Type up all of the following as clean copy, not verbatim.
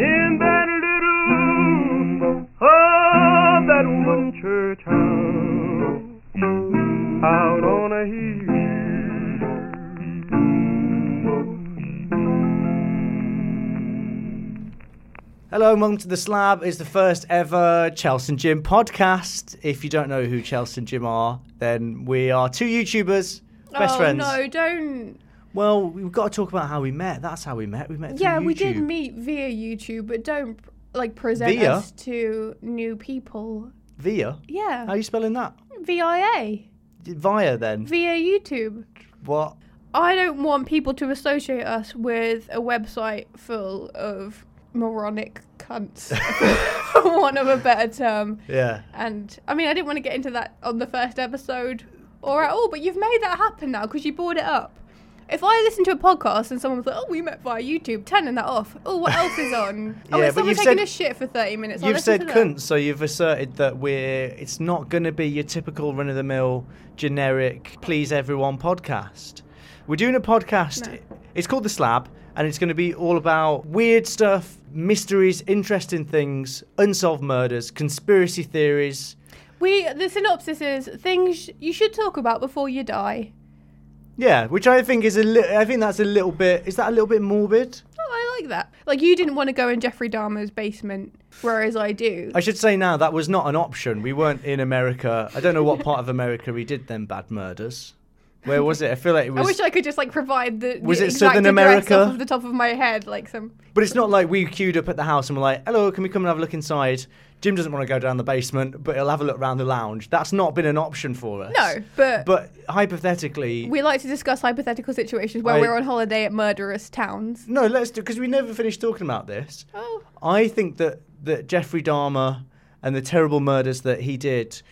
in that little, oh, that one church house out on a hill. Hello and welcome to The Slab. It's the first ever Chelsea and Jim podcast. If you don't know who Chelsea and Jim are, then we are two YouTubers, best friends. Oh, no, don't. Well, we've got to talk about how we met. That's how we met. We met through Yeah, YouTube. we did meet via YouTube, but don't, present Via? us to new people. Via? Yeah. How are you spelling that? VIA. Via, then. Via YouTube. What? I don't want people to associate us with a website full of moronic cunts, for want of a better term. Yeah. And, I didn't want to get into that on the first episode or at all, but you've made that happen now because you brought it up. If I listen to a podcast and someone was like, oh, we met via YouTube, turning that off. Oh, what else is on? Oh, Yeah, it's but someone you've taking said- a shit for 30 minutes. I'll You've listen said to them. cunt, so you've asserted that it's not going to be your typical run-of-the-mill, generic, please everyone podcast. We're doing a podcast. No. It's called The Slab, and it's going to be all about weird stuff, mysteries, interesting things, unsolved murders, conspiracy theories. The synopsis is things you should talk about before you die. Yeah, which I think is I think that's a little bit. Is that a little bit morbid? Oh, I like that. Like, you didn't want to go in Jeffrey Dahmer's basement, whereas I do. I should say now that was not an option. We weren't in America. I don't know what part of America we did them bad murders. Where was it? I feel like it was. I wish I could just provide the Was it exact Southern address America? off of the top of my head, like some. But it's not like we queued up at the house and we're like, hello, can we come and have a look inside? Jim doesn't want to go down the basement, but he'll have a look around the lounge. That's not been an option for us. No, but hypothetically... we like to discuss hypothetical situations where we're on holiday at murderous towns. No, let's do, because we never finished talking about this. Oh. I think that Jeffrey Dahmer and the terrible murders that he did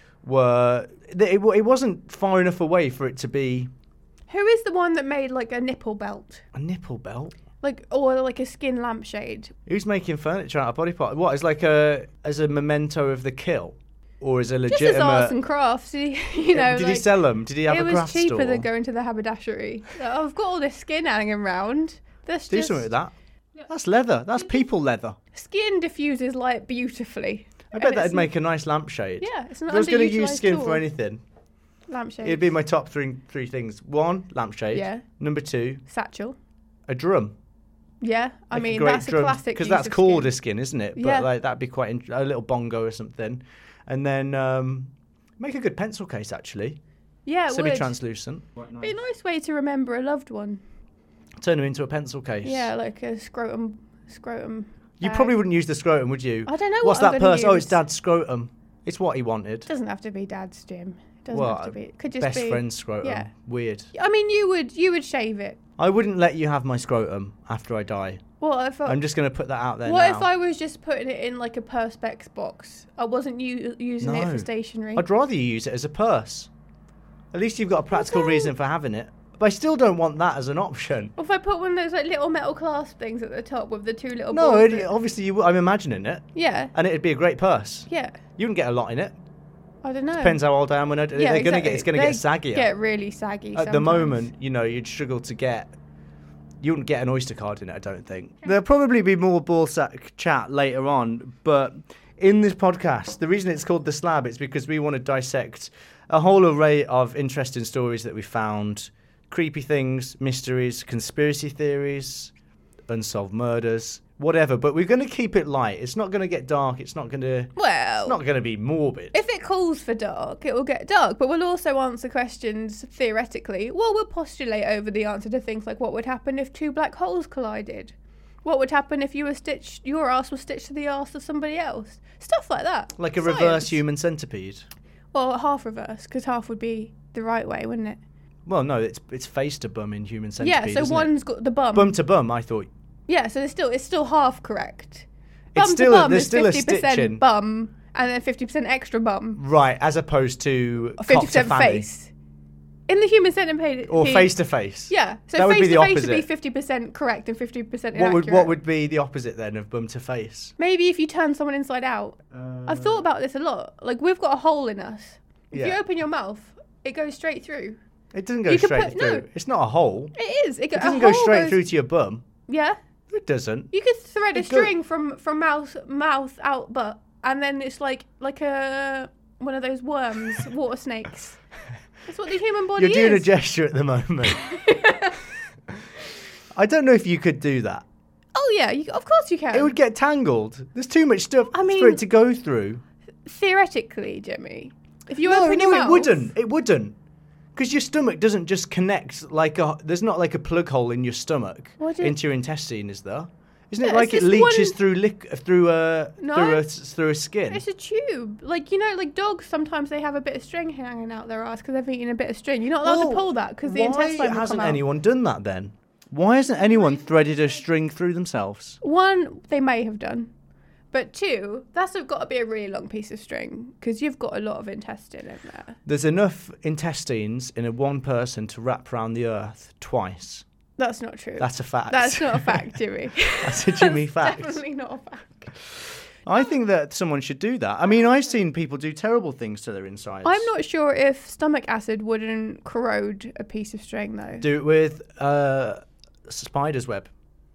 it wasn't far enough away for it to be... Who is the one that made, like, a nipple belt? A nipple belt? Or like a skin lampshade? Who's making furniture out of body part? What, as a memento of the kill? Or as a Just legitimate... as arts and crafts, you know. Did he sell them? Did he have a craft store? It was cheaper than going to the haberdashery. I've got all this skin hanging around. Do something with that. That's leather. That's people leather. Skin diffuses light beautifully. I bet that'd make a nice lampshade. Yeah, it's an If I was going to use underutilised skin tool. for anything, Lampshade. it'd be my top three things. 1, lampshade. Yeah. Number 2, Satchel. a drum. Yeah, Like a great that's drum, a classic. because use that's of called skin. a skin, isn't it? But Yeah. that'd be quite a little bongo or something. And then make a good pencil case, actually. Yeah, it would. Semi-translucent. Be a nice way to remember a loved one. Turn them into a pencil case. Yeah, like a scrotum. You bag. probably wouldn't use the scrotum, would you? I don't know What's what I'm that gonna person? Oh, it's use. Dad's scrotum. It's what he wanted. Doesn't have to be Dad's, Jim. Doesn't Well, have to be. It could just Best be friend's scrotum. Yeah. Weird. You would shave it. I wouldn't let you have my scrotum after I die. What if I'm just going to put that out there What now. if I was just putting it in like a Perspex box? I wasn't using it No. for stationery. I'd rather you use it as a purse. At least you've got a practical Okay. reason for having it. But I still don't want that as an option. Or if I put one of those like little metal clasp things at the top with the two little No, balls that- obviously I'm imagining it. Yeah, And it'd be a great purse. yeah. You wouldn't get a lot in it. I don't know. Depends how old I am when I do it. Yeah, It's going exactly. to get saggier. Get really saggy. At the sometimes. moment, you'd struggle to get... You wouldn't get an Oyster card in it, I don't think. There'll probably be more ballsack chat later on, but in this podcast, the reason it's called The Slab is because we want to dissect a whole array of interesting stories that we found, creepy things, mysteries, conspiracy theories, unsolved murders, whatever. But we're going to keep it light. It's not going to get dark. It's not going to be morbid. If it calls for dark, it will get dark. But we'll also answer questions theoretically. Well, we'll postulate over the answer to things like what would happen if two black holes collided? What would happen if your arse was stitched to the arse of somebody else? Stuff like that. Like a Science. reverse human centipede. Or half reverse, because half would be the right way, wouldn't it? Well, no, it's face to bum in human centipede. Yeah, so isn't one's it? got the bum. Bum to bum. I thought Yeah, so it's still half correct. It's Bum still to bum there's is still a 50% stitching. bum and then 50% extra bum. Right, as opposed to Or cock to 50% fanny. face. In the human centipede. Or face to face. Yeah, so That would face be to the face should be opposite. 50% correct and 50% inaccurate. What would be the opposite then of bum to face? Maybe if you turn someone inside out. I've thought about this a lot. Like, we've got a hole in us. If you Yeah. open your mouth, it goes straight through. It doesn't go You could straight put- through. no. It's not a hole. It is. It doesn't go straight through to your bum. Yeah. It doesn't. You could thread a It go- string from mouth out butt, and then it's like a one of those worms, water snakes. That's what the human body You're doing a is. gesture at the moment. I don't know if you could do that. Oh yeah, of course you can. It would get tangled. There's too much stuff I for mean- it to go through. Theoretically, Jimmy, if you No, open your no, mouth, it wouldn't. It wouldn't. Because your stomach doesn't just connect like a. There's not like a plug hole in your stomach What into your intestine, is there? Isn't Yeah, it like it's it just leaches one- through No. through a skin? It's a tube. Like, you know, like dogs, sometimes they have a bit of string hanging out their ass because they've eaten a bit of string. You're not allowed to pull that because the intestine will Why come hasn't out. anyone done that then? Why hasn't anyone threaded a string through themselves? One, they may have done. But two, that's got to be a really long piece of string because you've got a lot of intestine in there. There's enough intestines in a one person to wrap around the earth twice. That's not true. That's a fact. That's not a fact, Jimmy. That's a Jimmy That's fact. definitely not a fact. I think that someone should do that. I mean, I've seen people do terrible things to their insides. I'm not sure if stomach acid wouldn't corrode a piece of string, though. Do it with spider's web.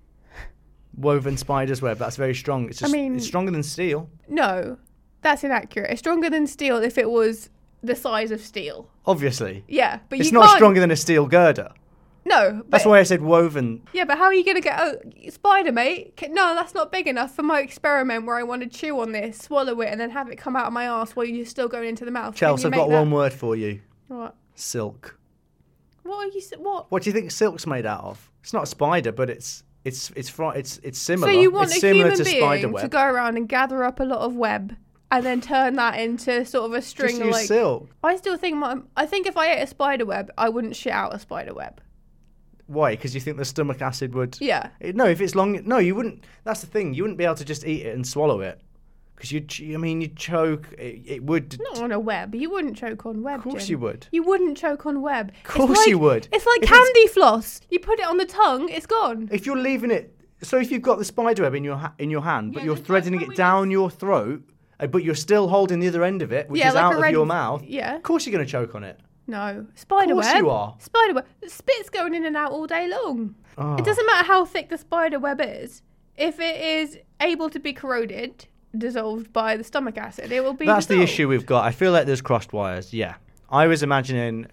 Woven spider's web. That's very strong. It's just, it's stronger than steel. No, that's inaccurate. It's stronger than steel if it was the size of steel. Obviously. Yeah, but It's you not can't. stronger than a steel girder. No, but That's why I said woven. yeah, but how are you gonna get a spider, mate? No, that's not big enough for my experiment where I want to chew on this, swallow it, and then have it come out of my arse while you're still going into the mouth. Can Chelsea, you I've make got that? one word for you. What? Silk. What are you? What? What do you think silk's made out of? It's not a spider, but it's similar. So you want it's a similar human to spider being web. to go around and gather up a lot of web and then turn that into sort of a string Just of use like. silk. I still think I think if I ate a spider web, I wouldn't shit out a spider web. Why? Because you think the stomach acid would... Yeah. No, if it's long... No, you wouldn't... That's the thing. You wouldn't be able to just eat it and swallow it. Because you'd choke. It would... Not on a web. You wouldn't choke on web. Of course Jim. you would. You wouldn't choke on web. Of course you would. It's like If candy floss. You put it on the tongue, it's gone. If you're leaving it... So if you've got the spider web in your hand, but Yeah, you're that's threading what it we down your throat, but you're still holding the other end of it, which Yeah, is like out a of red- your mouth, Yeah. of course you're going to choke on it. No. Spider Of course web. you are. Spider web. The spit's going in and out all day long. Oh. It doesn't matter how thick the spider web is. If it is able to be corroded, dissolved by the stomach acid, it will be That's the dissolved. issue we've got. I feel like there's crossed wires. Yeah. I was imagining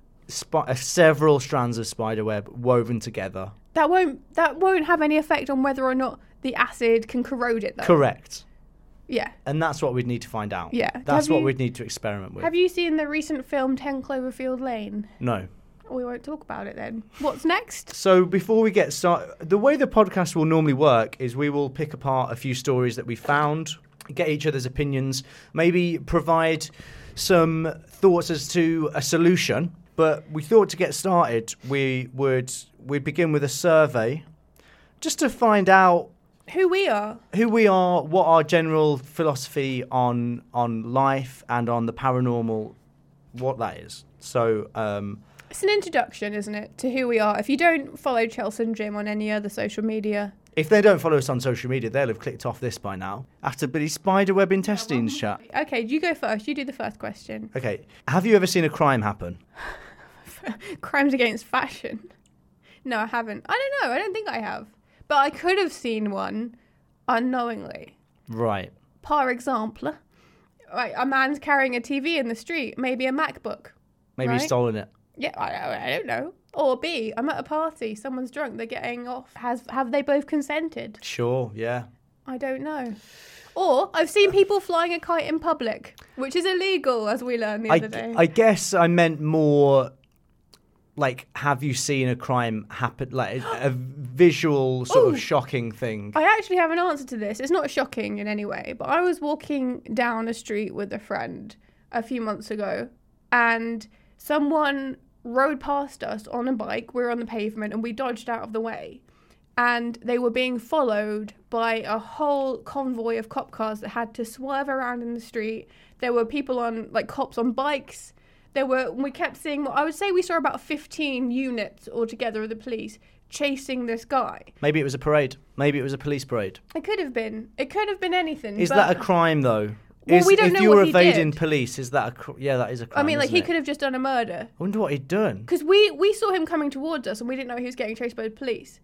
several strands of spider web woven together. That won't have any effect on whether or not the acid can corrode it, though. Correct. Yeah. And that's what we'd need to find out. Yeah. That's Have what you- we'd need to experiment with. Have you seen the recent film 10 Cloverfield Lane? No. We won't talk about it then. What's next? So before we get started, the way the podcast will normally work is we will pick apart a few stories that we found, get each other's opinions, maybe provide some thoughts as to a solution. But we thought to get started, we'd begin with a survey just to find out Who we are. who we are, what our general philosophy on life and on the paranormal, what that is. So, It's an introduction, isn't it, to who we are. If you don't follow Chelsea and Jim on any other social media, if they don't follow us on social media, they'll have clicked off this by now. After Billy Spiderweb intestines chat. okay, you go first. You do the first question. Okay, have you ever seen a crime happen? Crimes against fashion. No, I haven't. I don't know. I don't think I have. But I could have seen one unknowingly. Right. Par example, right, a man's carrying a TV in the street, maybe a MacBook. Maybe Right. you've stolen it. Yeah, I don't know. Or B, I'm at a party, someone's drunk, they're getting off. Have they both consented? Sure, yeah. I don't know. Or I've seen people flying a kite in public, which is illegal, as we learned the other day. I guess I meant more like, have you seen a crime happen? Like a visual sort Ooh. of shocking thing. I actually have an answer to this. It's not shocking in any way, but I was walking down a street with a friend a few months ago, and someone rode past us on a bike. We were on the pavement, and we dodged out of the way. And they were being followed by a whole convoy of cop cars that had to swerve around in the street. There were people on, like, cops on bikes. We kept seeing, I would say we saw about 15 units altogether of the police chasing this guy. Maybe it was a parade. Maybe it was a police parade. It could have been. It could have been anything. Is but that a crime, though? Well, we don't if know you're what he evading did. police, is that yeah, that is a crime. I mean, like, isn't he it? could have just done a murder. I wonder what he'd done. Because we saw him coming towards us and we didn't know he was getting chased by the police.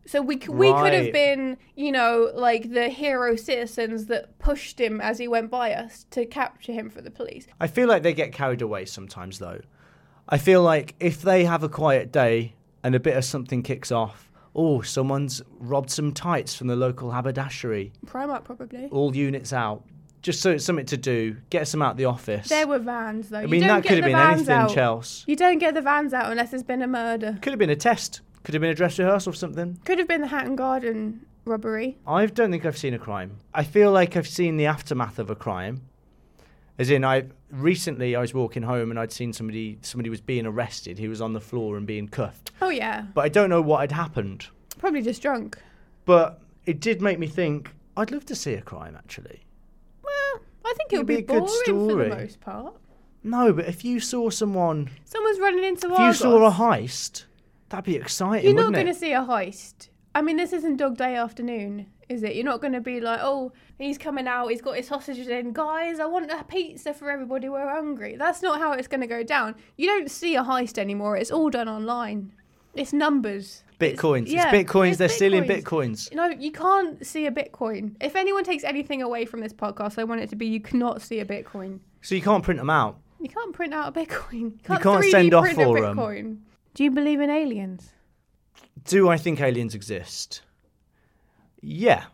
So we could have Right. been, like the hero citizens that pushed him as he went by us to capture him for the police. I feel like they get carried away sometimes, though. I feel like if they have a quiet day and a bit of something kicks off, someone's robbed some tights from the local haberdashery. Primark, probably. All units out. Just so it's something to do. Get some out the office. There were vans, though. I mean, that could have been anything, Chelsea. You don't get the vans out unless there's been a murder. Could have been a test. Could have been a dress rehearsal or something. Could have been the Hatton Garden robbery. I don't think I've seen a crime. I feel like I've seen the aftermath of a crime. As in, recently I was walking home and I'd seen somebody was being arrested. He was on the floor and being cuffed. Oh, yeah. But I don't know what had happened. Probably just drunk. But it did make me think, I'd love to see a crime, actually. Well, I think it would It'd be be a good boring for story. the most part. No, but if you saw someone's running into If Argos. you saw a heist, that'd be exciting, You're not wouldn't going to it? see a heist. I mean, this isn't Dog Day Afternoon, is it? You're not going to be like, oh, he's coming out, he's got his sausages in. Guys, I want a pizza for everybody, we're hungry. That's not how it's going to go down. You don't see a heist anymore. It's all done online. It's numbers. Bitcoins. It's Bitcoins. They're stealing Bitcoins. Bitcoins. No, you can't see a Bitcoin. If anyone takes anything away from this podcast, I want it to be you cannot see a Bitcoin. So you can't print them out. You can't print out a Bitcoin. You can't 3D send off print for a 'em. Bitcoin. Do you believe in aliens? Do I think aliens exist? Yeah.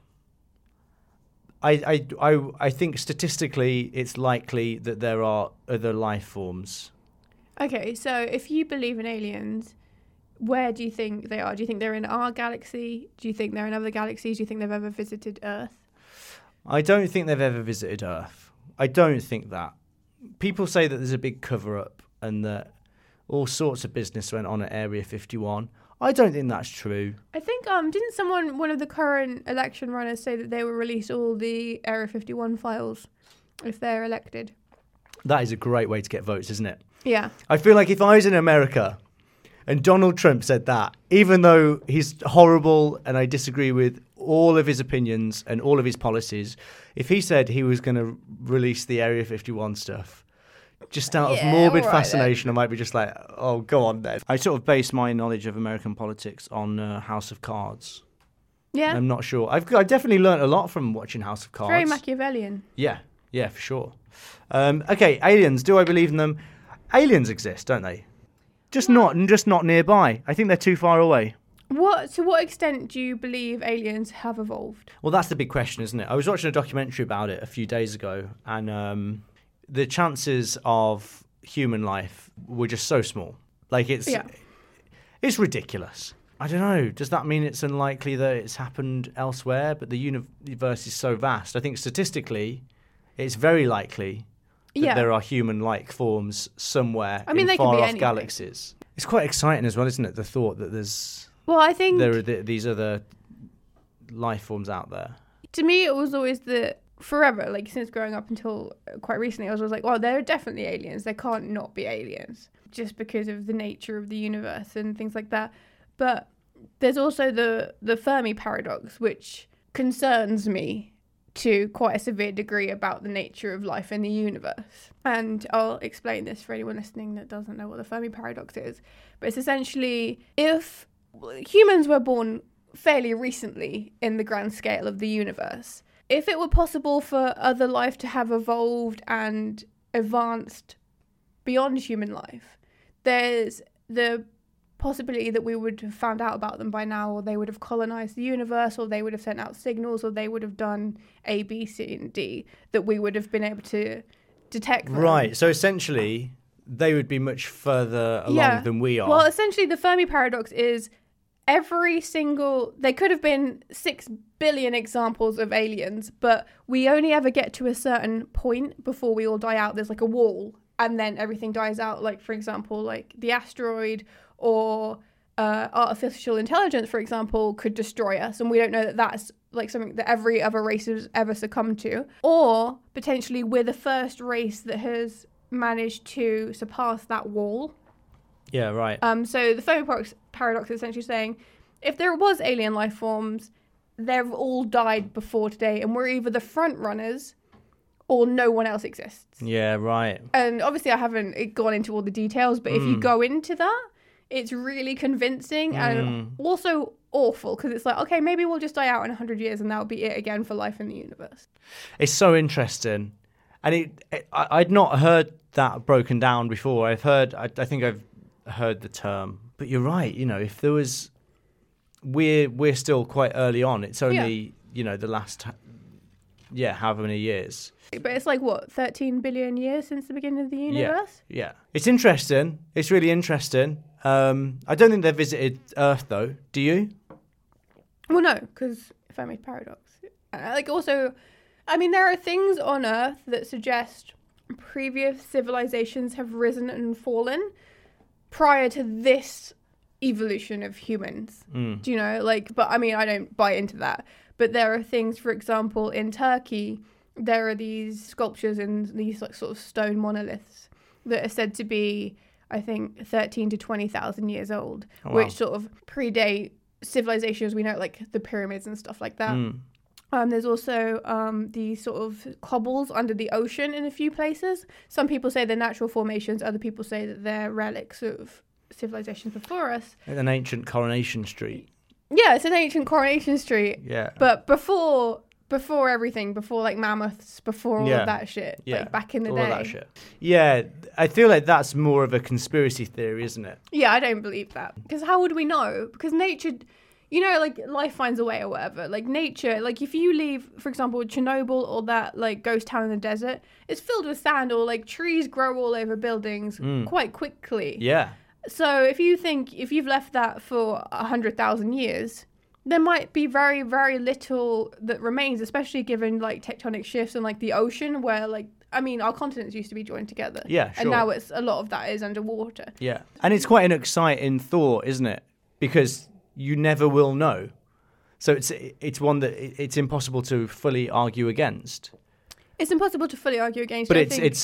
I think statistically it's likely that there are other life forms. Okay, so if you believe in aliens, where do you think they are? Do you think they're in our galaxy? Do you think they're in other galaxies? Do you think they've ever visited Earth? I don't think they've ever visited Earth. I don't think that. People say that there's a big cover-up and that all sorts of business went on at Area 51. I don't think that's true. I think didn't one of the current election runners say that they will release all the Area 51 files if they're elected? That is a great way to get votes, isn't it? Yeah. I feel like if I was in America and Donald Trump said that, even though he's horrible and I disagree with all of his opinions and all of his policies, if he said he was going to release the Area 51 stuff, just out of morbid all right fascination, I might be just like, oh, go on then. I sort of base my knowledge of American politics on House of Cards. Yeah. I'm not sure. I've definitely learnt a lot from watching House of Cards. Very Machiavellian. Yeah, for sure. Okay, aliens. Do I believe in them? Aliens exist, don't they? Just not nearby. I think they're too far away. To what extent do you believe aliens have evolved? Well, that's the big question, isn't it? I was watching a documentary about it a few days ago, and the chances of human life were just so small. Like it's ridiculous. I don't know. Does that mean it's unlikely that it's happened elsewhere? But the universe is so vast. I think statistically, it's very likely that there are human-like forms somewhere in they could be far-off anything. galaxies. It's quite exciting as well, isn't it? The thought that I think there are these other life forms out there. To me, it was always forever, like since growing up until quite recently, I was always like, well, there are definitely aliens. There can't not be aliens just because of the nature of the universe and things like that. But there's also the Fermi paradox, which concerns me to quite a severe degree about the nature of life in the universe. And I'll explain this for anyone listening that doesn't know what the Fermi paradox is. But it's essentially, if humans were born fairly recently in the grand scale of the universe, if it were possible for other life to have evolved and advanced beyond human life, there's the possibility that we would have found out about them by now, or they would have colonized the universe, or they would have sent out signals, or they would have done A, B, C, and D, that we would have been able to detect them. Right. So essentially, they would be much further along than we are. Well, essentially, the Fermi paradox is there could have been 6 billion examples of aliens, but we only ever get to a certain point before we all die out. There's like a wall, and then everything dies out. Like, for example, like the asteroid or artificial intelligence, for example, could destroy us, and we don't know that that's like something that every other race has ever succumbed to. Or potentially we're the first race that has managed to surpass that wall. Yeah, right. So the Fermi paradox is essentially saying, if there was alien life forms, they've all died before today, and we're either the front runners or no one else exists. Yeah, right. And obviously I haven't gone into all the details, but if you go into that, it's really convincing. And also awful because it's like, okay, maybe we'll just die out in 100 years and that'll be it again for life in the universe. It's so interesting. And I'd not heard that broken down before. I think I've heard the term. But you're right, if there was... We're still quite early on. It's only, the last, however many years. But it's like, what, 13 billion years since the beginning of the universe? Yeah. It's interesting. It's really interesting. I don't think they've visited Earth, though. Do you? Well, no, because Fermi's paradox. Also, there are things on Earth that suggest previous civilizations have risen and fallen prior to this evolution of humans. Do you know? But I don't buy into that. But there are things, for example, in Turkey, there are these sculptures and these sort of stone monoliths that are said to be, I think, 13 to 20,000 years old, which sort of predate civilizations we know, like the pyramids and stuff like that. There's also these sort of cobbles under the ocean in a few places. Some people say they're natural formations. Other people say that they're relics of civilizations before us. An ancient Coronation Street. Yeah, it's an ancient Coronation Street. Yeah. But before everything, before mammoths, before all of that shit, back in the day. All of that shit. Yeah, I feel like that's more of a conspiracy theory, isn't it? Yeah, I don't believe that. Because how would we know? Because nature, life finds a way or whatever. Nature, if you leave, for example, Chernobyl or that, ghost town in the desert, it's filled with sand or, trees grow all over buildings quite quickly. Yeah. So if you've left that for 100,000 years, there might be very, very little that remains, especially given tectonic shifts and the ocean where our continents used to be joined together. Yeah, sure. And now a lot of that is underwater. Yeah. And it's quite an exciting thought, isn't it? Because you never will know. So it's one that it's impossible to fully argue against. It's impossible to fully argue against. But it's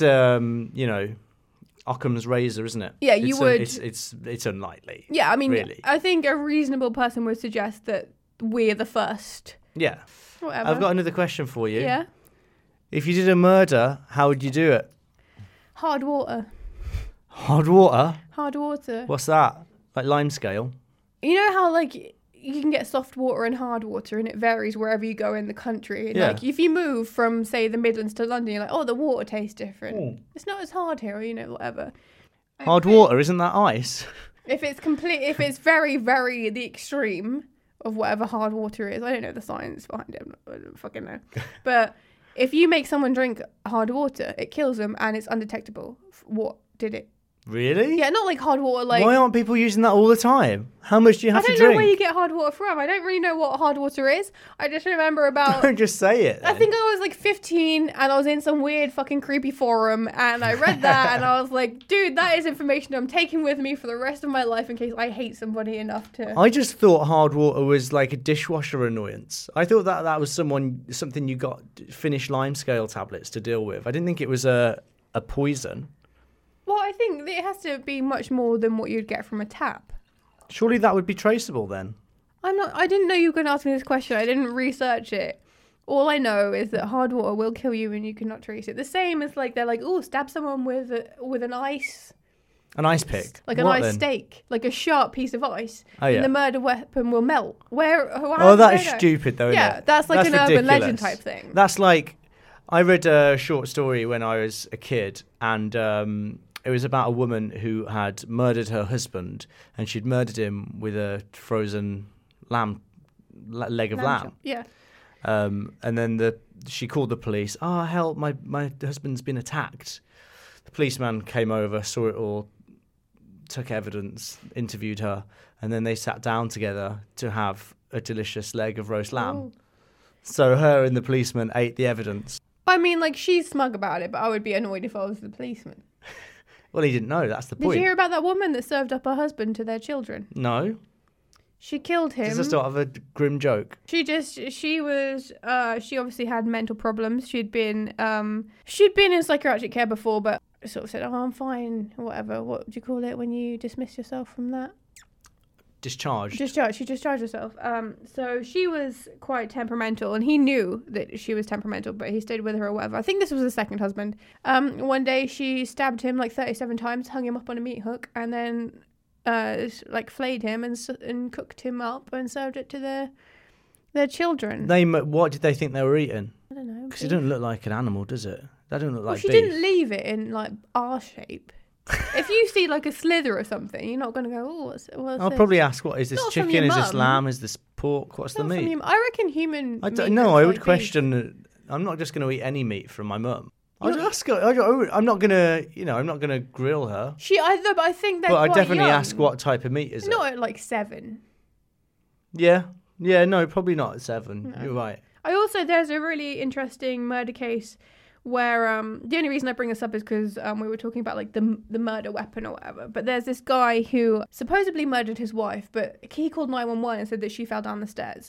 Occam's razor, isn't it? Yeah, you would. It's unlikely. Yeah, really. I think a reasonable person would suggest that we're the first. Yeah. Whatever. I've got another question for you. Yeah. If you did a murder, how would you do it? Hard water. Hard water? Hard water. What's that? Like lime scale? You know how you can get soft water and hard water, and it varies wherever you go in the country. And if you move from, say, the Midlands to London, you're like, oh, the water tastes different. It's not as hard here, whatever. Hard water, isn't that ice? If it's very, very the extreme of whatever hard water is, I don't know the science behind it. I don't fucking know. But if you make someone drink hard water, it kills them and it's undetectable. What did it? Really? Yeah, not hard water. Why aren't people using that all the time? How much do you have to drink? I don't know where you get hard water from. I don't really know what hard water is. I just remember about... Don't just say it, then. I think I was 15 and I was in some weird fucking creepy forum and I read that and I was like, dude, that is information I'm taking with me for the rest of my life in case I hate somebody enough to... I just thought hard water was a dishwasher annoyance. I thought that was something you got finished lime scale tablets to deal with. I didn't think it was a poison. Well, I think it has to be much more than what you'd get from a tap. Surely that would be traceable then. I didn't know you were going to ask me this question. I didn't research it. All I know is that hard water will kill you and you cannot trace it. The same as they're oh, stab someone with an ice. An ice pick? An ice steak. A sharp piece of ice. Oh, yeah. And the murder weapon will melt. That is stupid though, isn't it? Yeah, that's an ridiculous. urban legend type thing. That's I read a short story when I was a kid and... it was about a woman who had murdered her husband, and she'd murdered him with a frozen leg of lamb. Yeah. And then she called the police. Oh, help! My husband's been attacked. The policeman came over, saw it all, took evidence, interviewed her, and then they sat down together to have a delicious leg of roast lamb. Ooh. So her and the policeman ate the evidence. She's smug about it, but I would be annoyed if I was the policeman. Well, he didn't know. That's the point. Did you hear about that woman that served up her husband to their children? No. She killed him. Is this sort of a grim joke? She obviously had mental problems. She'd been in psychiatric care before, but sort of said, oh, I'm fine, or whatever. What do you call it when you dismiss yourself from that? Discharged. She discharged herself. So she was quite temperamental, and he knew that she was temperamental, but he stayed with her or whatever. I think this was the second husband. One day she stabbed him 37 times, hung him up on a meat hook, and then like flayed him and cooked him up and served it to their children. What did they think they were eating? I don't know. Because it doesn't look like an animal, does it? That doesn't look like she beef. didn't leave it in like R shape. If you see like a slither or something, you're not going to go, oh, what's I'll this? probably ask, what is this Not from chicken? your Is this mum. lamb? Is this pork? What's the Not from meat? I reckon human. I meat don't know. looks I would like question. I'm not just going to eat any meat from my mum. I'd ask her. I'm not going to. I'm not going to grill her. But I think they're But I quite definitely young. ask what type of meat is it. Not at like 7. Yeah. No, probably not at 7. You're right. There's a really interesting murder case where the only reason I bring this up is because we were talking about like the murder weapon or whatever. But there's this guy who supposedly murdered his wife, but he called 911 and said that she fell down the stairs.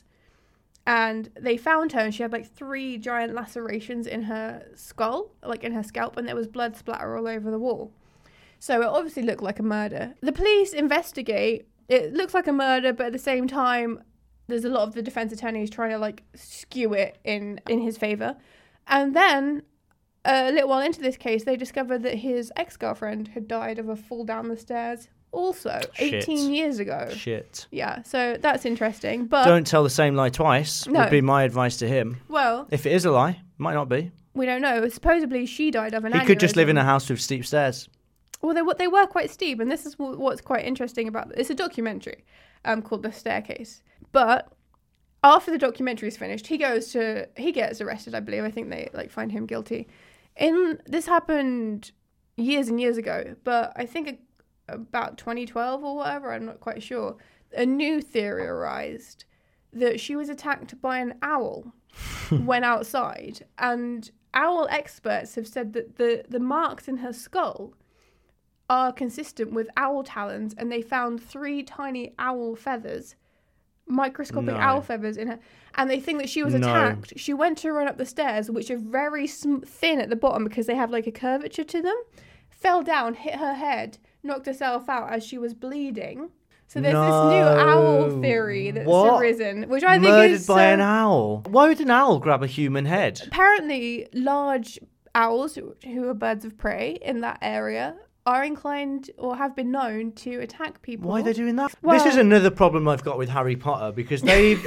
And they found her and she had like 3 giant lacerations in her skull, like in her scalp, and there was blood splatter all over the wall. So it obviously looked like a murder. The police investigate. It looks like a murder, but at the same time, there's a lot of the defense attorneys trying to like skew it in his favor. And then a little while into this case, they discovered that his ex-girlfriend had died of a fall down the stairs also 18 years ago. Shit. Yeah, so that's interesting. But Don't tell the same lie twice. No. Would be my advice to him. well, If it is a lie, might not be. we don't know. Supposedly she died of an He could just live in aneurysm. a house with steep stairs. Well, they were quite steep, and this is what's quite interesting about it. It's a documentary called The Staircase. But after the documentary is finished, he gets arrested, I believe. I think they like find him guilty. This happened years and years ago, but I think about 2012 or whatever, I'm not quite sure, a new theory arose that she was attacked by an owl when outside. And owl experts have said that the marks in her skull are consistent with owl talons, and they found 3 tiny owl feathers, microscopic No. owl feathers in her, and they think that she was No. attacked. She went to run up the stairs, which are very thin at the bottom because they have like a curvature to them, fell down, hit her head, knocked herself out as she was bleeding. So there's this new owl theory that's What? arisen, which I think Murdered is by an owl. Why would an owl grab a human head? apparently large owls who are birds of prey in that area are inclined or have been known to attack people. Why are they doing that? Well- This is another problem I've got with Harry Potter, because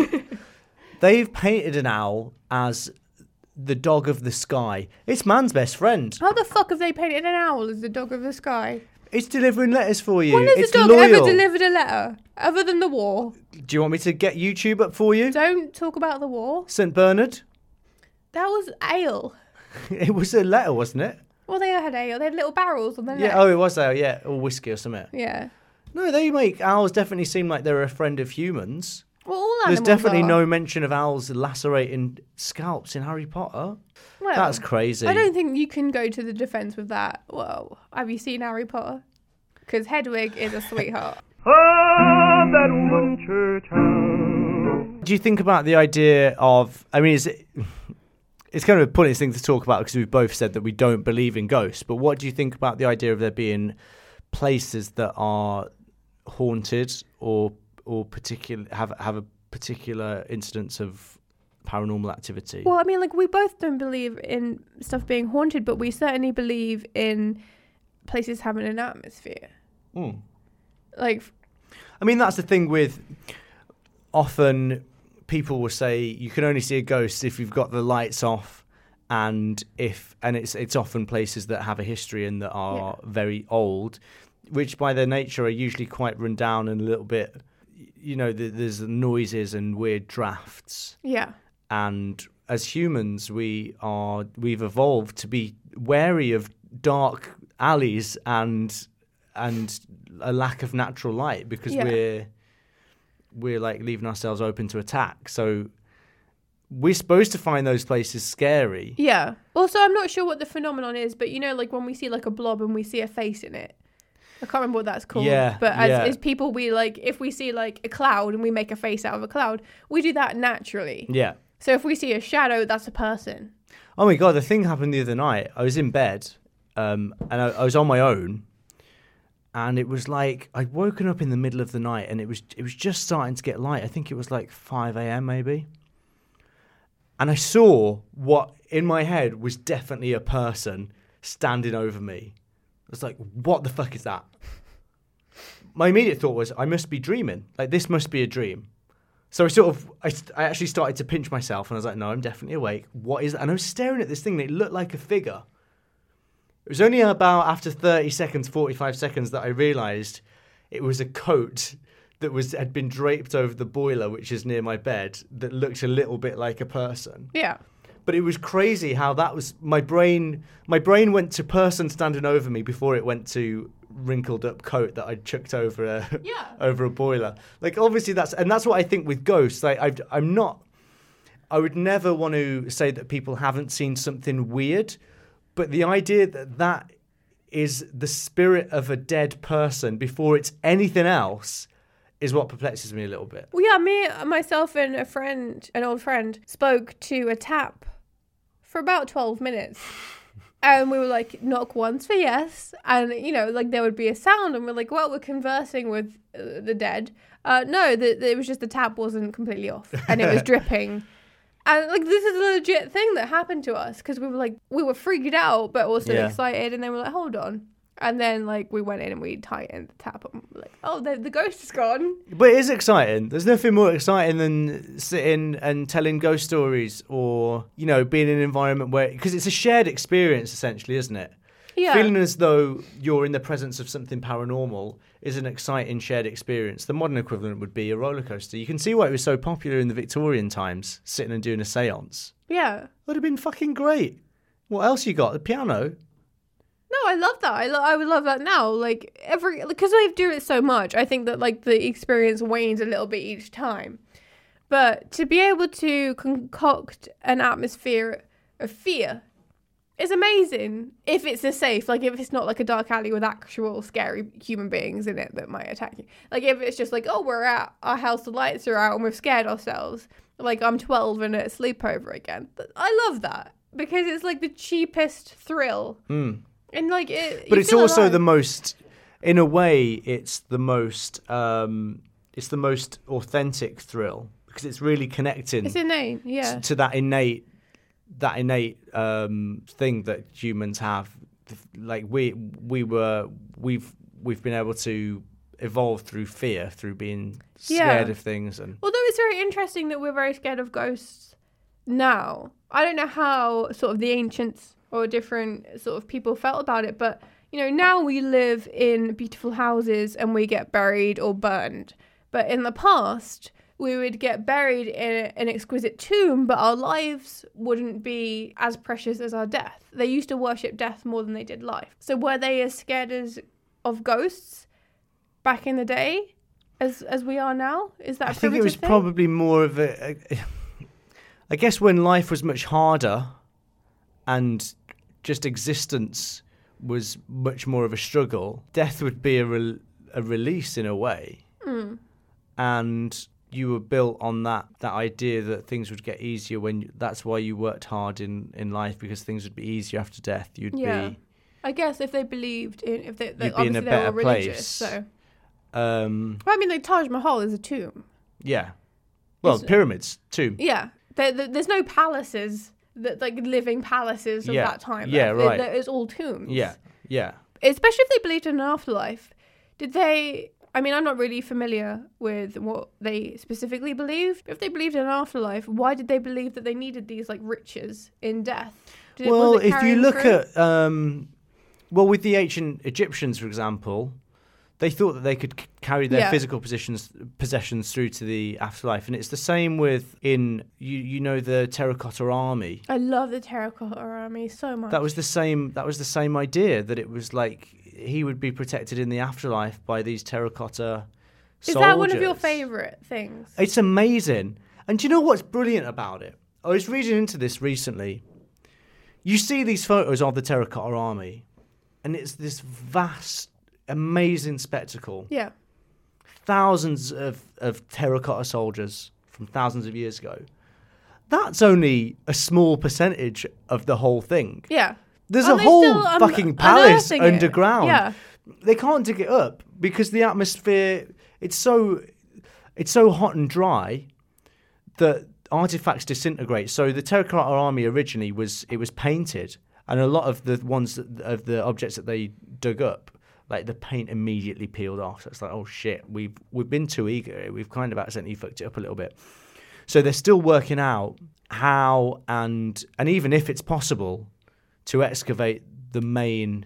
they've painted an owl as the dog of the sky. It's man's best friend. How the fuck have they painted an owl as the dog of the sky? It's delivering letters for you. When has It's a dog loyal. ever delivered a letter other than the war? Do you want me to get YouTube up for you? Don't talk about the war. St. Bernard? That was ale. It was a letter, wasn't it? Well, they had ale. They had little barrels on their Yeah. neck. Oh, it was there. Yeah, or whiskey or something. Yeah. No, they make owls definitely seem like they're a friend of humans. Well, all There's animals definitely are. no mention of owls lacerating scalps in Harry Potter. Well, That's crazy. I don't think you can go to the defense with that. Well, have you seen Harry Potter? Because Hedwig is a sweetheart. Ah, that one church house. Do you think about the idea of? I mean, it's kind of a pointless thing to talk about because we've both said that we don't believe in ghosts. But what do you think about the idea of there being places that are haunted or particular have a particular incidence of paranormal activity? Well, I mean, like, we both don't believe in stuff being haunted, but we certainly believe in places having an atmosphere. Mm. Like, I mean, that's the thing with often people will say you can only see a ghost if you've got the lights off, and it's often places that have a history and that are very old, which by their nature are usually quite run down and a little bit, there's noises and weird drafts. yeah. And as humans, we've evolved to be wary of dark alleys and a lack of natural light because we're like leaving ourselves open to attack. So we're supposed to find those places scary. Yeah. Also, I'm not sure what the phenomenon is, but like when we see like a blob and we see a face in it. I can't remember what that's called. Yeah, But as people, we like, if we see like a cloud and we make a face out of a cloud, we do that naturally. Yeah. So if we see a shadow, that's a person. Oh my God, the thing happened the other night. I was in bed and I was on my own, and it was like I'd woken up in the middle of the night and it was just starting to get light. I think it was like 5 a.m. maybe. And I saw what in my head was definitely a person standing over me. I was like, what the fuck is that? my immediate thought was, I must be dreaming. Like, this must be a dream. So I actually started to pinch myself, and I was like, no, I'm definitely awake. What is that? And I was staring at this thing, and it looked like a figure. It was only about after 30 seconds, 45 seconds, that I realised it was a coat that had been draped over the boiler, which is near my bed, that looked a little bit like a person. Yeah. But it was crazy how that was my brain went to person standing over me before it went to wrinkled up coat that I'd chucked over a boiler. Like, obviously that's what I think with ghosts. Like, I would never want to say that people haven't seen something weird, but the idea that is the spirit of a dead person before it's anything else is what perplexes me a little bit. Well, yeah, myself and an old friend, spoke to a tap for about 12 minutes. And we were like, knock once for yes. And, like there would be a sound. And we're like, well, we're conversing with the dead. No, it was just the tap wasn't completely off. And it was dripping. And like, this is a legit thing that happened to us. Because we were freaked out, but also excited. And then we're like, hold on. And then, like, we went in and we tightened the tap. And we're like, oh, the ghost is gone. But it is exciting. There's nothing more exciting than sitting and telling ghost stories or, being in an environment where... Because it's a shared experience, essentially, isn't it? Yeah. Feeling as though you're in the presence of something paranormal is an exciting shared experience. The modern equivalent would be a roller coaster. You can see why it was so popular in the Victorian times, sitting and doing a seance. Yeah. It would have been fucking great. What else you got? The piano? No, I love that. I would love that now. Like, because I do it so much, I think that, like, the experience wanes a little bit each time. But to be able to concoct an atmosphere of fear is amazing if it's a safe, like, if it's not like a dark alley with actual scary human beings in it that might attack you. Like, if it's just like, oh, we're at our house, the lights are out and we've scared ourselves. Like, I'm 12 and at a sleepover again. I love that because it's like the cheapest thrill. And like it, but it's also alive. The most, in a way, it's the most authentic thrill because it's really connecting. It's innate, yeah. To that innate thing that humans have. Like we've been able to evolve through fear, through being scared of things. And although it's very interesting that we're very scared of ghosts now. I don't know how sort of the ancients or different sort of people felt about it. But, now we live in beautiful houses and we get buried or burned. But in the past, we would get buried in an exquisite tomb, but our lives wouldn't be as precious as our death. They used to worship death more than they did life. So were they as scared of ghosts back in the day as we are now? Is that a primitive thing? I think it was probably more of a I guess when life was much harder and just existence was much more of a struggle, death would be a release in a way. And you were built on that idea that things would get easier that's why you worked hard in life, because things would be easier after death. You'd be... I guess if they believed you'd be in a better place. So. The Taj Mahal is a tomb. Yeah. Well, pyramids, tomb. Yeah. There's no palaces... like living palaces of that time. Yeah, right. It's all tombs. Yeah. Especially if they believed in an afterlife. Did they... I'm not really familiar with what they specifically believed. But if they believed in an afterlife, why did they believe that they needed these, like, riches in death? Well, if you look at... with the ancient Egyptians, for example... They thought that they could carry their physical possessions through to the afterlife. And it's the same with the Terracotta Army. I love the Terracotta Army so much. That was the same idea, that it was like he would be protected in the afterlife by these terracotta soldiers. Is that one of your favourite things? It's amazing. And do you know what's brilliant about it? I was reading into this recently. You see these photos of the Terracotta Army, and it's this vast... amazing spectacle. Yeah. Thousands of terracotta soldiers from thousands of years ago. That's only a small percentage of the whole thing. Yeah. There's a whole fucking palace underground. Yeah. They can't dig it up because the atmosphere, it's so hot and dry that artifacts disintegrate. So the Terracotta Army originally was painted, and a lot of the objects that they dug up like the paint immediately peeled off. So it's like, oh shit, we've been too eager. We've kind of accidentally fucked it up a little bit. So they're still working out how and even if it's possible to excavate the main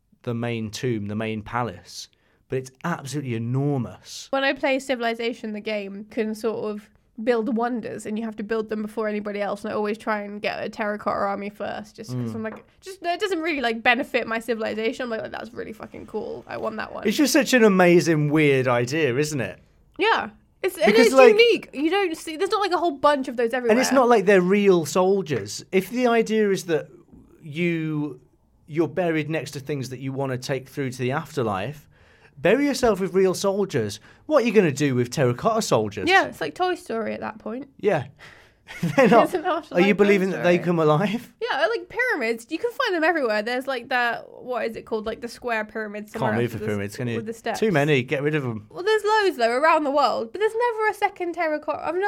tomb, the main palace. But it's absolutely enormous. When I play Civilization, the game can sort of build wonders, and you have to build them before anybody else. And I always try and get a terracotta army first, just because I'm like, it doesn't really like benefit my civilization. I'm like, that's really fucking cool. I want that one. It's just such an amazing, weird idea, isn't it? Yeah. It's like, unique. You don't see, there's not like a whole bunch of those everywhere. And it's not like they're real soldiers. If the idea is that you're buried next to things that you want to take through to the afterlife, bury yourself with real soldiers. What are you going to do with terracotta soldiers? Yeah, it's like Toy Story at that point. Yeah. They're not. It's an afterlife Are you believing Toy that they Story. come alive? Yeah, like pyramids. You can find them everywhere. There's like that, what is it called? Like the square pyramids. Can't move the pyramids, can you? With the steps. Too many. Get rid of them. Well, there's loads though around the world, but there's never a second terracotta. I've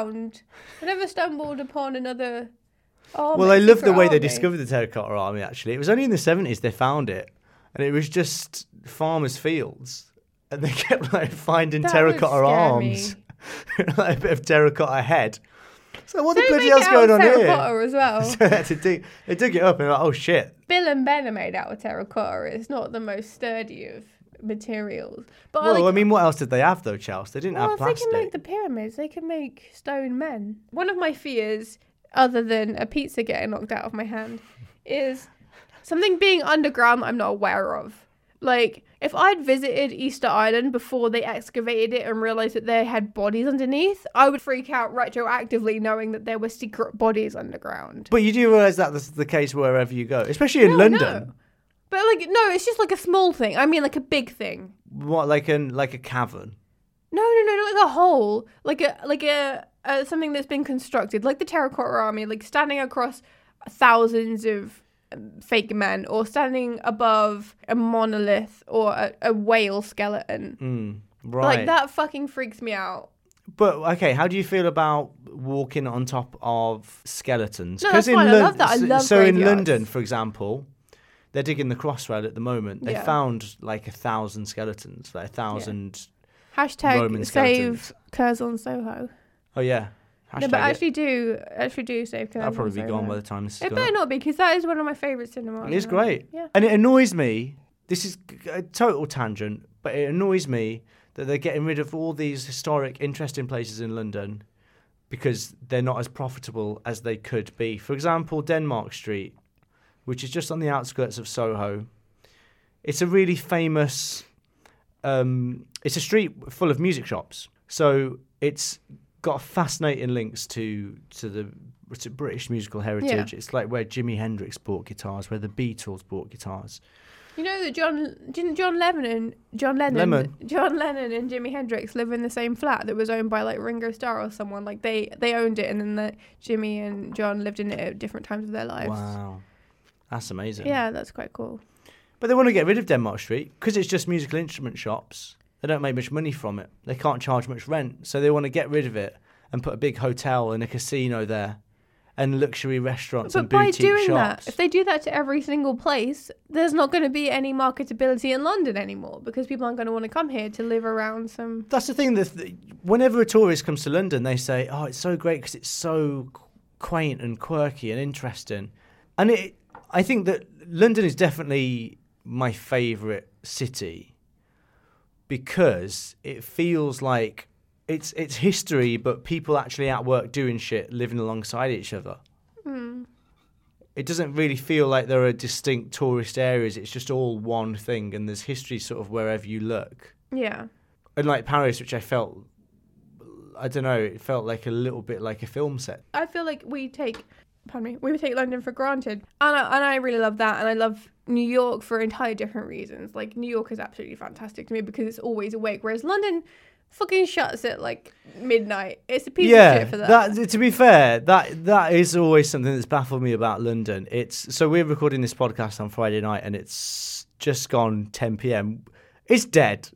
never stumbled upon another. Well, I love the way they army. discovered the terracotta army, actually. It was only in the 70s they found it. And it was just farmers' fields. And they kept like finding That terracotta would scare arms. me. Like a bit of terracotta head. So what the They bloody make hell's it out going of on here? terracotta as well. So they had to they dug it up and like, oh shit. Bill and Ben are made out of terracotta. It's not the most sturdy of materials. But Well, I mean, what else did they have though, Chelsea? They didn't have if they plastic. can make the pyramids, they can make stone men. One of my fears, other than a pizza getting knocked out of my hand, is something being underground that I'm not aware of. Like, if I'd visited Easter Island before they excavated it and realised that they had bodies underneath, I would freak out retroactively knowing that there were secret bodies underground. But you do realise that that's the case wherever you go, especially in London. No. But, like, no, it's just like a small thing. I mean, like a big thing. What, like a cavern? No, not like a hole. Like a something that's been constructed, like the terracotta army, like standing across thousands of fake men, or standing above a monolith or a whale skeleton. Right. Like, that fucking freaks me out. But okay, how do you feel about walking on top of skeletons? No, that's fine. I love that. I love So in graveyards. London, for example, they're digging the Crossrail at the moment. They Yeah. found like 1,000 skeletons, like 1,000. Hashtag Roman save skeletons. Curzon Soho. Oh yeah. No, Hashtag but it. actually do save Curzon That'll probably be Soho. gone by the time this is It gone. better not be, because that is one of my favourite cinemas. It's great. Yeah. And it annoys me. This is a total tangent, but it annoys me that they're getting rid of all these historic, interesting places in London because they're not as profitable as they could be. For example, Denmark Street, which is just on the outskirts of Soho. It's a really famous... it's a street full of music shops. So it's got fascinating links to British musical heritage. Yeah. It's like where Jimi Hendrix bought guitars, where the Beatles bought guitars. You know that John Lennon and Jimi Hendrix live in the same flat that was owned by like Ringo Starr or someone. Like they owned it, and then Jimmy and John lived in it at different times of their lives. Wow. That's amazing. Yeah, that's quite cool. But they want to get rid of Denmark Street because it's just musical instrument shops. They don't make much money from it. They can't charge much rent. So they want to get rid of it and put a big hotel and a casino there and luxury restaurants But and by boutique doing shops. that, if they do that to every single place, there's not going to be any marketability in London anymore, because people aren't going to want to come here to live around some... That's the thing. Whenever a tourist comes to London, they say, oh, it's so great because it's so quaint and quirky and interesting. And I think that London is definitely my favourite city because it feels like it's history, but people actually at work doing shit, living alongside each other. It doesn't really feel like there are distinct tourist areas. It's just all one thing, and there's history sort of wherever you look. Yeah. Unlike Paris, which I felt, I don't know, it felt like a little bit like a film set. I feel like we take London for granted, and I really love that, and I love New York for entirely different reasons. Like, New York is absolutely fantastic to me because it's always awake, whereas London fucking shuts at like midnight. It's a piece of shit for that. To be fair, that is always something that's baffled me about London. So we're recording this podcast on Friday night, and it's just gone 10 p.m. It's dead.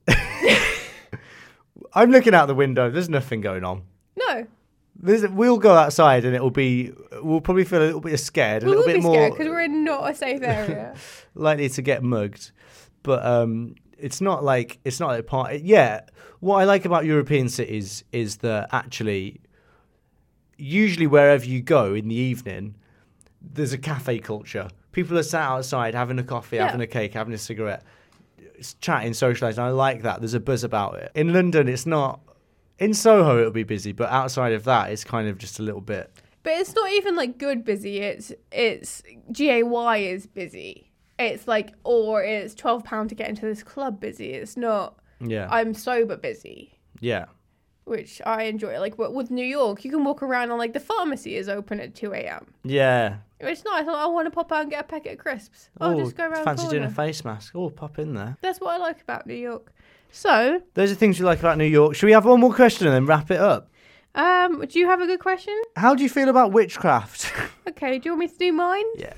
I'm looking out the window. There's nothing going on. No. We'll go outside and we'll probably feel a little bit scared, a little bit more because we're in not a safe area. likely to get mugged. but it's not like part. Yeah, what I like about European cities is that actually, usually wherever you go in the evening, there's a cafe culture. People are sat outside having a coffee, having a cake, having a cigarette, chatting, socialising. I like that. There's a buzz about it. In London, it's not. In Soho, it'll be busy, but outside of that, it's kind of just a little bit. But it's not even like good busy. It's GAY is busy. It's like, or it's £12 to get into this club busy. It's not. Yeah. I'm sober busy. Yeah. Which I enjoy. Like with New York, you can walk around and like the pharmacy is open at 2 a.m. Yeah. It's nice. I want to pop out and get a packet of crisps. I'll just go around. Fancy the doing a corner. face mask? Oh, pop in there. That's what I like about New York. So, Those are things we like about New York. Should we have one more question and then wrap it up? do you have a good question? How do you feel about witchcraft? Okay, do you want me to do mine? Yeah.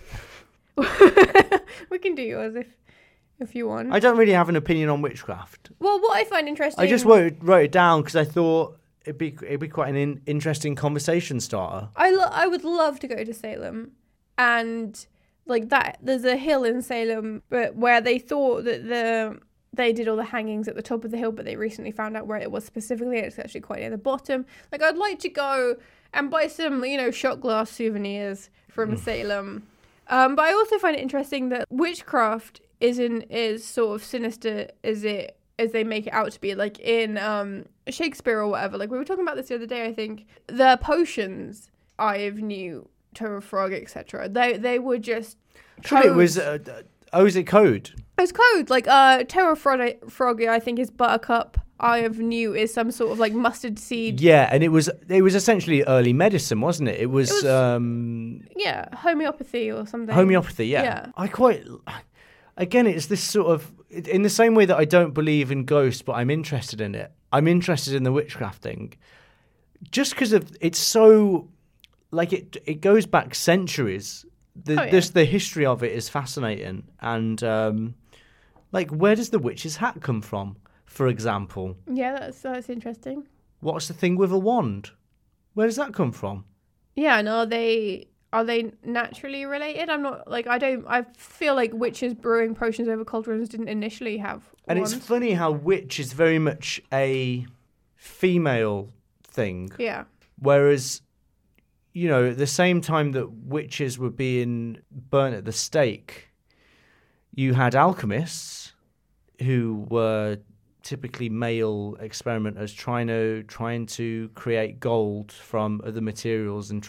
We can do yours if you want. I don't really have an opinion on witchcraft. Well, what I find interesting... I just wrote it down because I thought it'd be quite an interesting conversation starter. I would love to go to Salem, and like that, there's a hill in Salem, but where they thought that they did all the hangings at the top of the hill, but they recently found out where it was specifically. It's actually quite near the bottom. Like, I'd like to go and buy some, shot glass souvenirs from Salem. But I also find it interesting that witchcraft isn't as sort of sinister as they make it out to be. Like in Shakespeare or whatever. Like, we were talking about this the other day, I think. The potions, Eye of Newt, Toe of Frog, etc. They were just Surely it was... is it code? It's code. Like, Toe of Frog, I think, is Buttercup. Eye of Newt is some sort of, like, mustard seed. Yeah, and it was essentially early medicine, wasn't it? It was yeah, homeopathy or something. Homeopathy, yeah. Yeah. I quite... Again, it's this sort of... In the same way that I don't believe in ghosts, but I'm interested in it. I'm interested in the witchcraft thing. Just because of... It's so... Like, it goes back centuries. The history of it is fascinating. And, like, where does the witch's hat come from, for example? Yeah, that's interesting. What's the thing with a wand? Where does that come from? Yeah, and are they naturally related? I'm not, like, I feel like witches brewing potions over cauldrons didn't initially have And wands. it's funny how witch is very much a female thing. Yeah. Whereas, at the same time that witches were being burnt at the stake, you had alchemists who were typically male experimenters trying to create gold from other materials and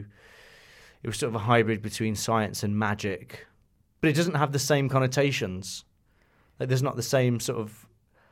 it was sort of a hybrid between science and magic. But it doesn't have the same connotations. Like, there's not the same sort of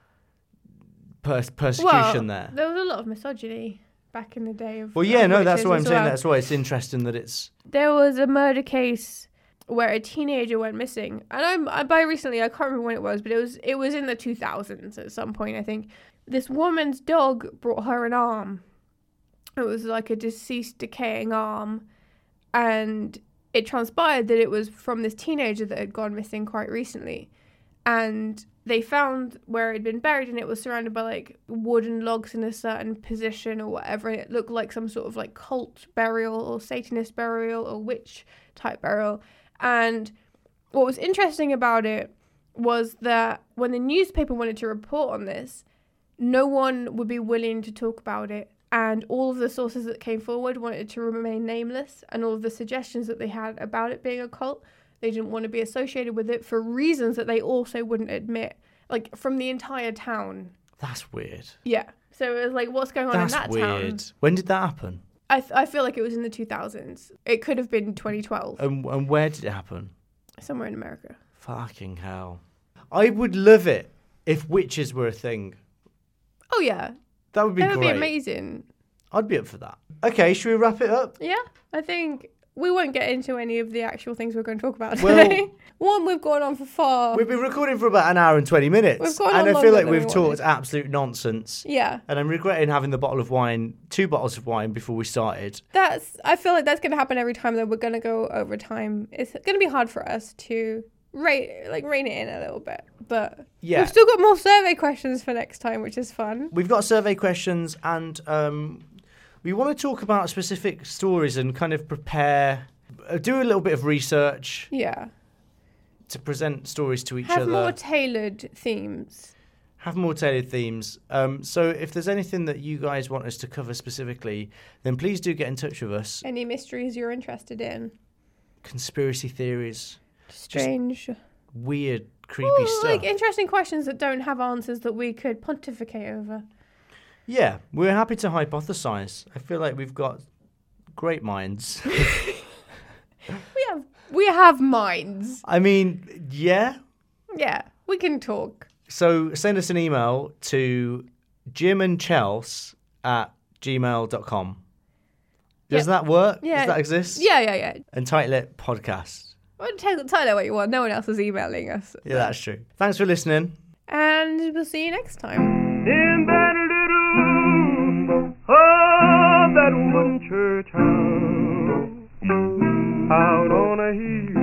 persecution there. There was a lot of misogyny back in the day of... Well, yeah, no, that's witches why I'm as saying well. that's why it's interesting that it's... There was a murder case where a teenager went missing, and by recently, I can't remember when it was, but it was in the 2000s at some point, I think. This woman's dog brought her an arm. It was like a deceased, decaying arm, and it transpired that it was from this teenager that had gone missing quite recently, and they found where it had been buried, and it was surrounded by like wooden logs in a certain position or whatever, and it looked like some sort of like cult burial or Satanist burial or witch type burial. And what was interesting about it was that when the newspaper wanted to report on this, no one would be willing to talk about it, and all of the sources that came forward wanted to remain nameless, and all of the suggestions that they had about it being a cult, they didn't want to be associated with it for reasons that they also wouldn't admit, like from the entire town. That's weird. Yeah. So it was like, what's going on in that weird. town? When did that happen? I feel like it was in the 2000s. It could have been 2012. And where did it happen? Somewhere in America. Fucking hell. I would love it if witches were a thing. Oh, yeah. That would be That would great. be amazing. I'd be up for that. Okay, should we wrap it up? Yeah, I think we won't get into any of the actual things we're going to talk about Well- today. One, we've gone on for far. We've been recording for about an hour and 20 minutes. We've gone and on I feel longer like than we've we talked wanted. absolute nonsense. Yeah, And I'm regretting having two bottles of wine before we started. I feel like that's going to happen every time that we're going to go over time. It's going to be hard for us to rein it in a little bit. But Yeah. we've still got more survey questions for next time, which is fun. We've got survey questions and we want to talk about specific stories and kind of prepare, do a little bit of research. Yeah. to present stories to each Have other. more tailored themes. Have more tailored themes. So if there's anything that you guys want us to cover specifically, then please do get in touch with us. Any mysteries you're interested in? Conspiracy theories, Strange. weird, creepy Ooh, stuff. like interesting questions that don't have answers that we could pontificate over. Yeah, we're happy to hypothesize. I feel like we've got great minds. We have minds. I mean, yeah. Yeah, we can talk. So send us an email to jimandchels@gmail.com. Does that work? Yeah. Does that exist? Yeah. And title it podcast. Well, tell it what you want. No one else is emailing us. Yeah, that's true. Thanks for listening. And we'll see you next time. In that little that one church house out on a hill.